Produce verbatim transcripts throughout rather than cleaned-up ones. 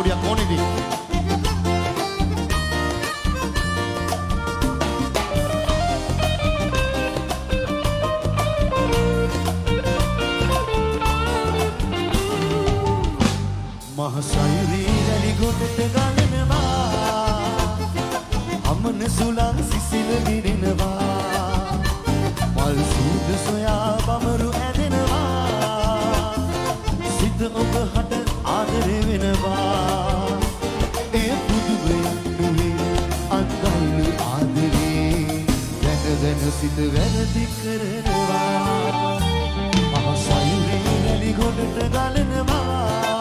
නාපුඩියක් ඕනේදී. මහසයුරේ රැලි ගොඩට ගලනවා අමන සුලං සිසිල ගිරිනවා මල් සූද සොයා බමරු ඇදෙනවා සිත ඔබ හට ආදරේ වෙනවා ඒ පුදුමයක් නුවේ අන්දයිලු ආදරේ දැන දැන සිත වැරදි කරනවා මහසයුරේ රැලි ගොඩට ගලනවා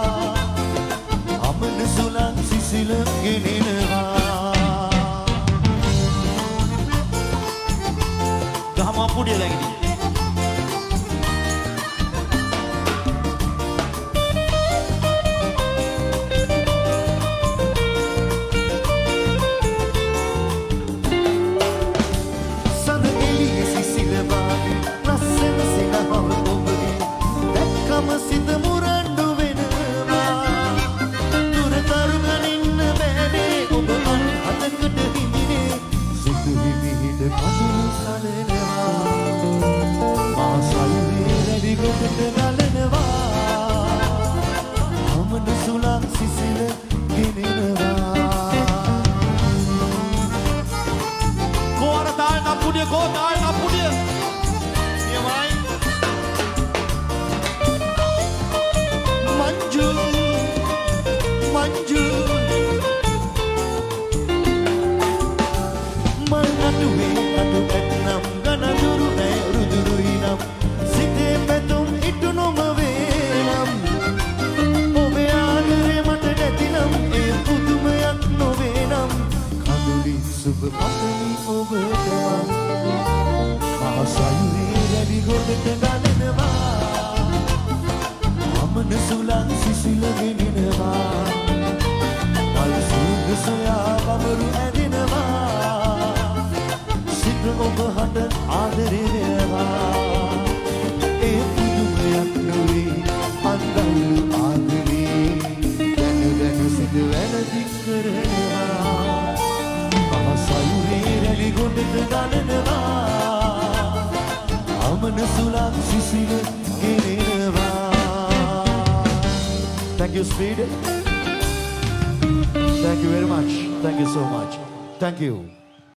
අමන සුලං සිසිල ගෙනෙනවා ගහම පුඩිය läගිනි සඳ එළිය සිසිල වාගේ ලස්සන සිනහව ඔබගේ දැක්කම සිත මුරණ්ඩු කඳුළු සලනවා මාසයුරේ රැලි ගොඩට ගලනවා අමන සුලං සිසිල ගෙනෙනවා කෝර තාල් නපුඩිය කෝ තාල් නපුඩිය නියමයි මංජු මංජු මල්නටුවේ අඩු ඇත්නම් ගනදුරු නෑ රුදුරුයි නම් සිතේ පැතුම් ඉටු නොම වේනම් ඔබේ ආදරේ මට නැතිනම් ඒ පුදුමයක් නොවේ නම් කඳුලි සුබ පතමි ඔබට මහසයුරේ රැලි ගොඩට ගලනවා අමන සුලං සිසිල ගෙනෙනවා මල් සූද සොයා බමරු ඇදෙනවා ඔබ හට ආදරේ වෙනවා ඒ පුදුමයක් නොවේ අන්දයිලු ආදරේ දැන දැන සිත වැරදි කරනවා මහසයුරේ රැලි ගොඩට ගලනවා අමන සුලං සිසිල ගෙනෙනවා. Thank you, Speed. Thank you very much. Thank you so much. Thank you.